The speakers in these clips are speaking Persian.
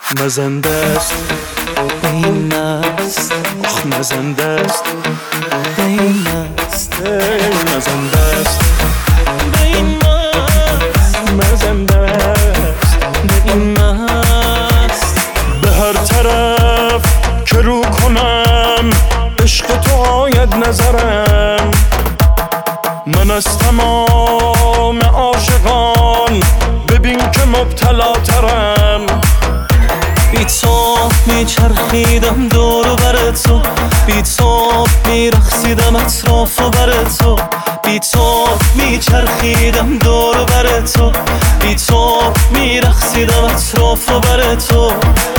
مزنده است این است آخ مزنده است این است مزنده است این است مزنده است این است به هر طرف که رو کنم عشق تو آید نظرم من از تمام عاشقان ببین که مبتلا ترم بی تو میچرخیدم دور و بر تو بی تو میرقصیدم اطراف و بر تو بی تو میچرخیدم دور و بر تو بی تو میرقصیدم اطراف و بر تو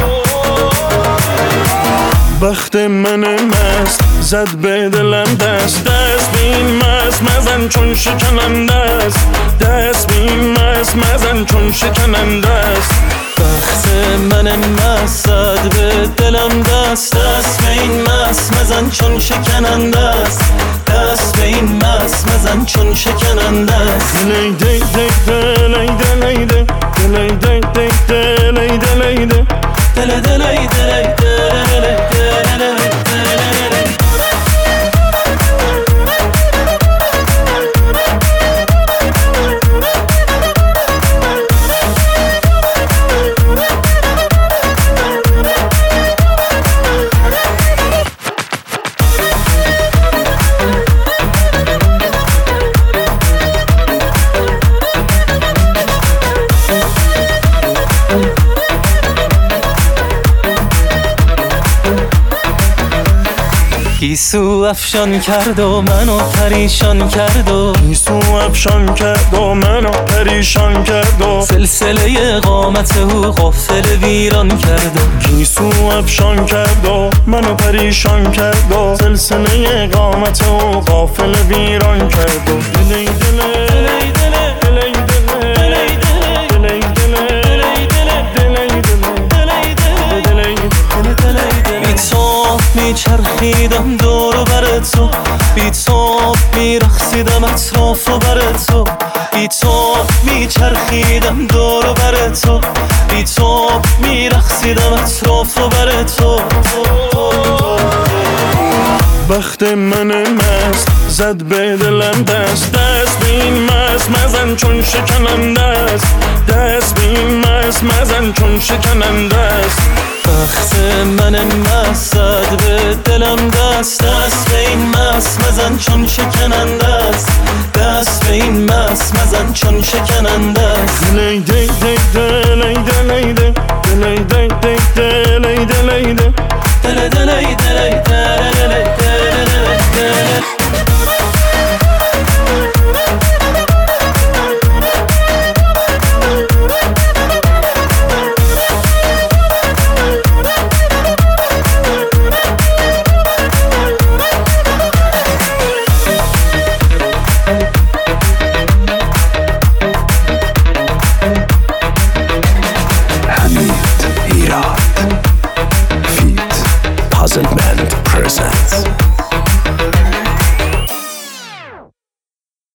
بخت من مست زد به دلم دست دست بین مست مزن چون شکننده است دست بین مست مزن چون شکننده است بخت من مست زد به دلم دست دست به این مست مزن چون شکننده است دست به این مست مزن چون شکننده است دلی دی دی دلی دلی دی دلی دی دی دلی دلی دی دل دلی دلی دلی گیسو افشان کرد و منو پریشان کرد و گیسو افشان کرد و منو پریشان کرد و سلسله قامت او غافل ویران کرد و گیسو افشان کرد و منو پریشان کرد و سلسله قامت او غافل ویران کرد و دلی دلی دلی دلی دلی دلی بی تو میچرخیدم دور و بر تو بی تو میرقصیدم اطراف و بر تو بی تو میچرخیدم دور و بر تو بی تو میرقصیدم اطراف و بر تو بخت من مست زد به دلم دست دست بین مست مزن چون شکننده است دست بین مست مزن چون شکننده است بخت من مست زد به دلم دست دست به این مست مزن چون شکننده است دست به این مست مزن چون شکننده است دلی دی دی دلی دلی